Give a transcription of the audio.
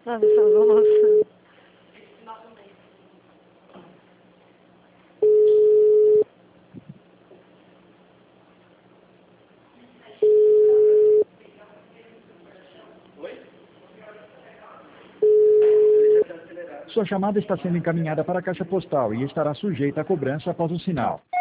Sabe, moça. Sua chamada está sendo encaminhada para a caixa postal e estará sujeita a cobrança após o sinal.